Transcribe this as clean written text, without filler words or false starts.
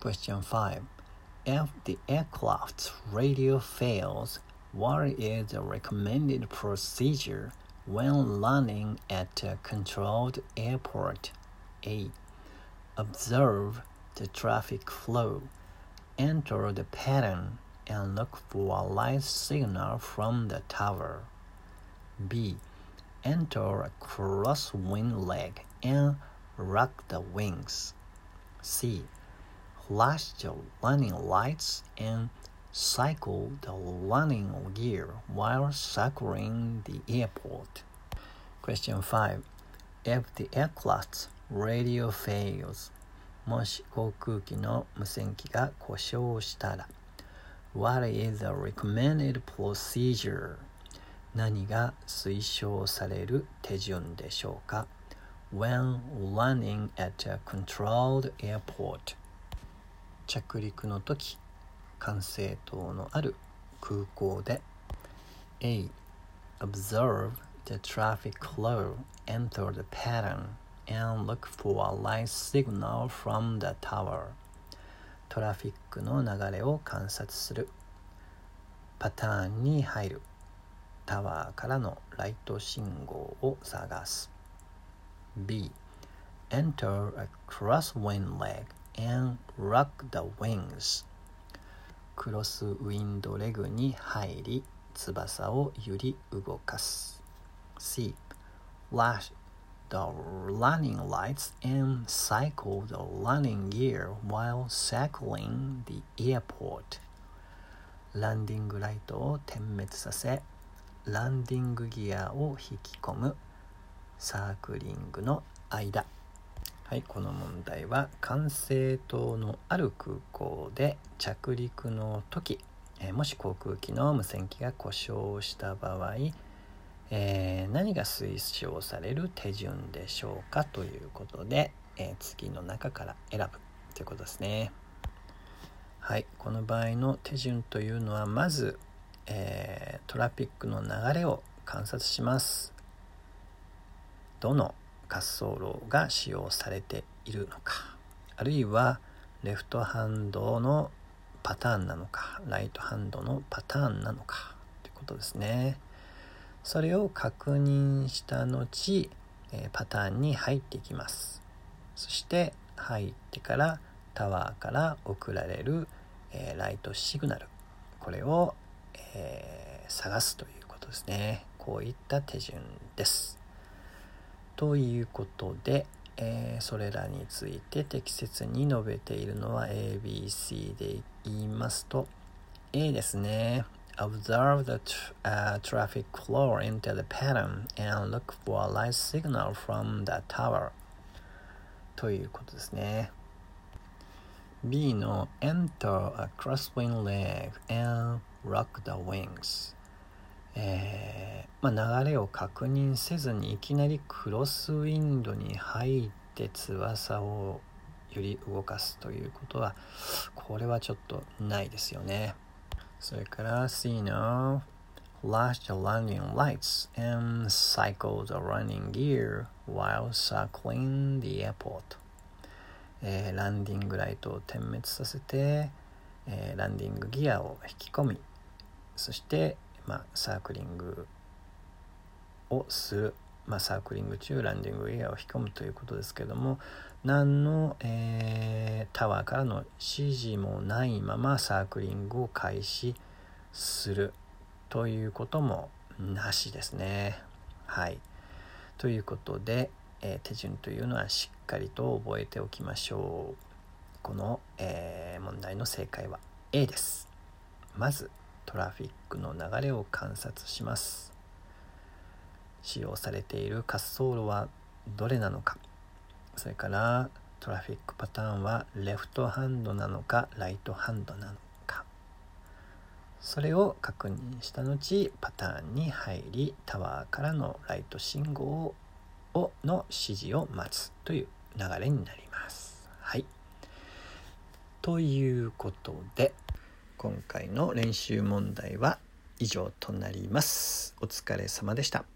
Question 5. If the aircraft's radio fails, what is the recommended procedure when landing at a controlled airport? A. Observe the traffic flow. Enter the pattern and look for a light signal from the tower. B. Enter a crosswind leg and rock the wings. C. Flash the landing lights and cycle the landing gear while circling the airport. Question 5. If the aircraft's radio fails, もし航空機の無線機が故障したら What is the recommended procedure? 何が推奨される手順でしょうか When landing at a controlled airport. 着陸の時、管制塔のある空港で A. Observe the traffic flow, enter the pattern, and look for a light signal from the tower. トラフィックの流れを観察する。パターンに入る。タワーからのライト信号を探す。B. Enter a crosswind leg and rock the wings. クロスウィンドレグに入り、翼を揺り動かす。C. Flash the landing lights and cycle the landing gear while circling the airport. ランディングライトを点滅させ、ランディングギアを引き込む。サークリングの間。はい、この問題は管制塔のある空港で着陸の時、もし航空機の無線機が故障した場合、何が推奨される手順でしょうかということで、次の中から選ぶということですね。はい、この場合の手順というのはまず、トラフィックの流れを観察します。どの滑走路が使用されているのか、あるいはレフトハンドのパターンなのか、ライトハンドのパターンなのかということですね。それを確認した後、パターンに入っていきます。そして入ってからタワーから送られる、ライトシグナル、これを、探すということですね。こういった手順です。ということで、それらについて適切に述べているのは ABC で言いますと A ですね。Observe the traffic flow into the pattern and look for a light signal from the tower ということですね。B の Enter a crosswind leg and rock the wings、流れを確認せずにいきなりクロスウィンドに入って翼を揺り動かすということはこれはちょっとないですよね。それから C の Flash the landing lights and cycle the landing gear while circling the airport、ランディングライトを点滅させて、ランディングギアを引き込み、そしてサークリングをする、サークリング中ランディングギアを引き込むということですけども、何の、タワーからの指示もないままサークリングを開始するということもなしですね。はい。ということで、手順というのはしっかりと覚えておきましょう。この、問題の正解は A です。まずトラフィックの流れを観察します。使用されている滑走路はどれなのか、それからトラフィックパターンはレフトハンドなのかライトハンドなのか、それを確認した後パターンに入りタワーからのライト信号の指示を待つという流れになります。はい。ということで今回の練習問題は以上となります。お疲れ様でした。